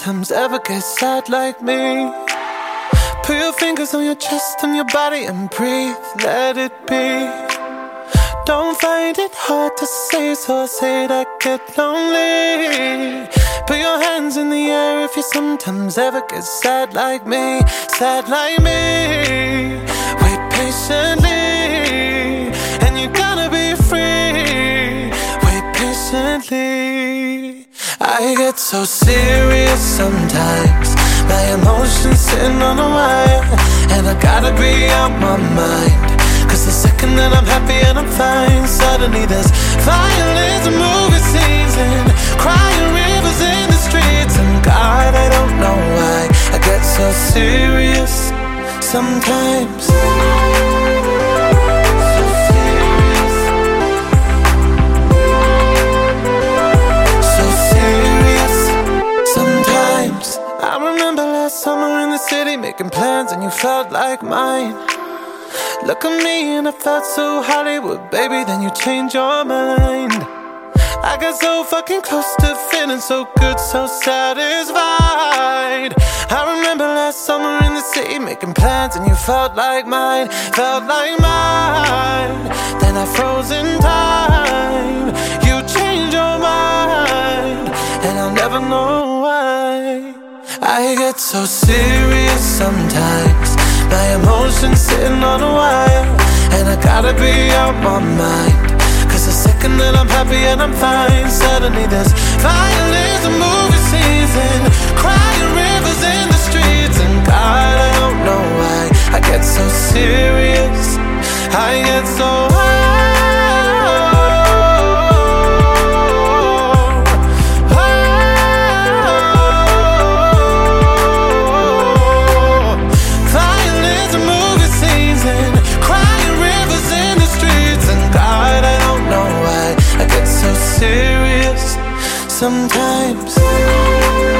sometimes ever get sad like me. Put your fingers on your chest and your body and breathe, let it be. Don't find it hard to say, so I say it, I get lonely. Put your hands in the air if you sometimes ever get sad like me. Sad like me. Wait patiently, and you're gonna be free. Wait patiently. I get so serious sometimes, my emotions sitting on a wire, and I gotta be out my mind. Cause the second that I'm happy and I'm fine, suddenly there's violence and movie scenes and crying rivers in the streets. And God, I don't know why I get so serious sometimes. So serious sometimes. I remember last summer in the city making plans and you felt like mine. Look at me and I felt so Hollywood, baby, then you changed your mind. I got so fucking close to feeling so good, so satisfied. I remember last summer in the city making plans and you felt like mine, felt like mine. Then I froze in time, you changed your mind, and I'll never know why. I get so serious sometimes, my emotions sitting on a wire, and I gotta be out my mind. Cause the second that I'm happy and I'm fine, suddenly there's violence and movie scenes and crying rivers in the streets. And God, I don't know why I get so serious, I get so high. Serious sometimes.